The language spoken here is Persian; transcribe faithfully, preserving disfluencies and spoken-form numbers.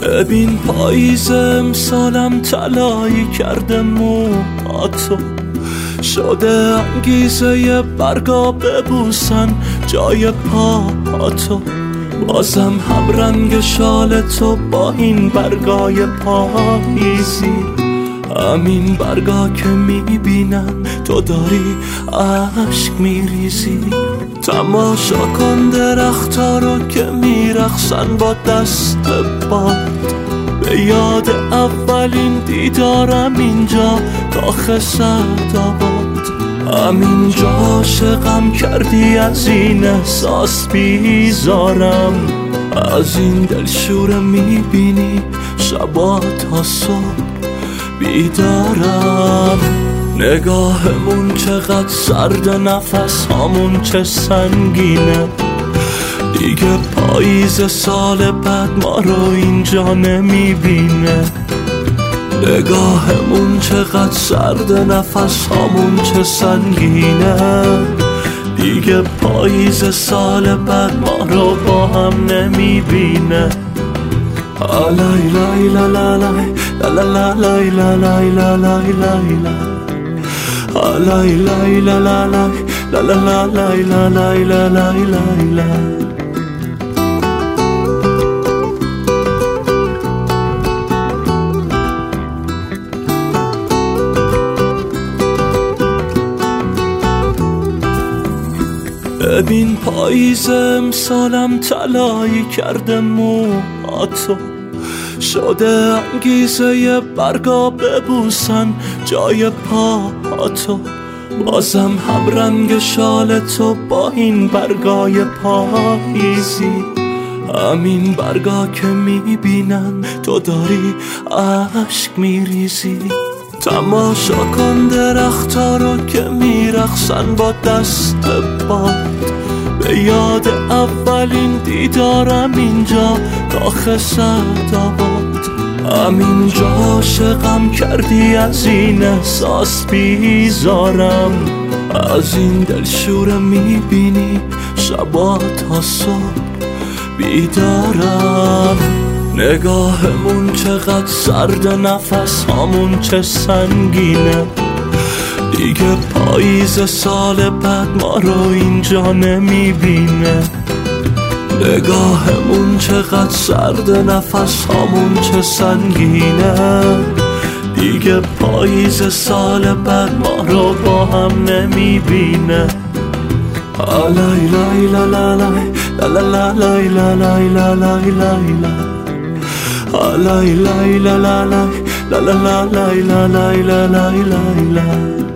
ببین پاییز امسالم طلایی کرده موهاتو، شده انگیزه برگا ببوسن جای پاهاتو. بازم هم رنگ شال تو با این برگای پاییزی، همین برگا که میبینم تو داری عشق میریزی. تماشا کن درختا رو که میرقصن با دست باد، به یاد اولین دیدارم اینجا کاخ سعدآباد. همینجا عاشقم کردی، از این احساس بیزارم، از این دلشوره میبینی شبا تا صبح بیدارم. نگاهمون چقدر سرد، نفس هامون چه سنگینه، دیگه پاییز سال بعد ما رو اینجا نمیبینه. نگاهمون چقدر سرد، نفس هامون چه سنگینه، دیگه پاییز سال بعد ما رو با هم نمیبینه. لای لای لا لا لای لا لا لای لا لای لا لای لای لای لای لا لا لای لا لا لای لا لای لا لای لای. ببین پاییز امسالم طلایی کرده موهاتو، شده انگیزه برگا ببوسن جای پاهاتو. بازم هم رنگ شال تو با این برگای پاییزی، همین برگا که میبینن تو داری عشق میریزی. تماشا کن درختا رو که میرقصن با دست باد، به یاد اولین دیدارم اینجا کاخ سعدآباد. همینجا عاشقم کردی، از این احساس بیزارم، از این دلشوره میبینی شبا تا صبح بیدارم. نگاهمون چقدر سرد، نفس هامون چه سنگینه، دیگه پاییز سال بعد ما رو اینجا نمیبینه. نگاهمون چقدر سرد، نفس هامون چه سنگینه، دیگه پاییز سال بعد ما رو با هم نمیبینه. لای لای لا لا لای لا لا لای لا لای لا لای لای لای لای لا لا لای لا لا لای لا لای لای لای.